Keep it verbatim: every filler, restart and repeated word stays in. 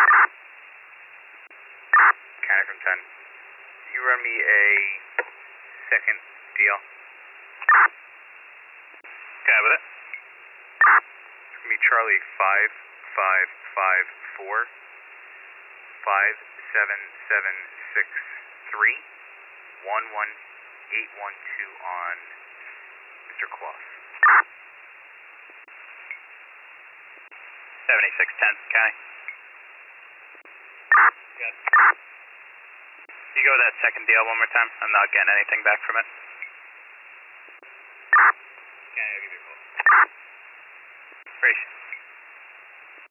County from ten. You run me a second deal. Okay, with it. It's going to be Charlie five five five four five seven seven six three one one eight one two on Mister Kloss. seventy-six ten, County. Good. You go with that second deal one more time? I'm not getting anything back from it.